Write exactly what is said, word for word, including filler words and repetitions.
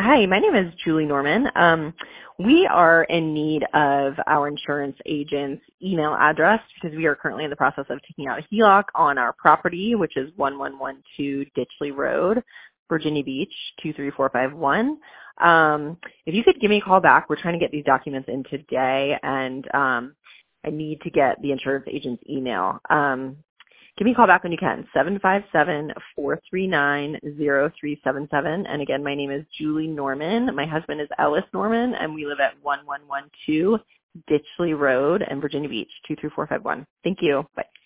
Hi, my name is Julie Norman. Um, we are in need of our insurance agent's email address because we are currently in the process of taking out a H E L O C on our property, which is one one one two Ditchley Road, Virginia Beach, two three four five one. Um, if you could give me a call back, we're trying to get these documents in today, and um, I need to get the insurance agent's email. Um, Give me a call back when you can, seven five seven, four three nine, zero three seven seven. And again, my name is Julie Norman. My husband is Ellis Norman, and we live at one one one two Ditchley Road in Virginia Beach, two three four five one. Thank you. Bye.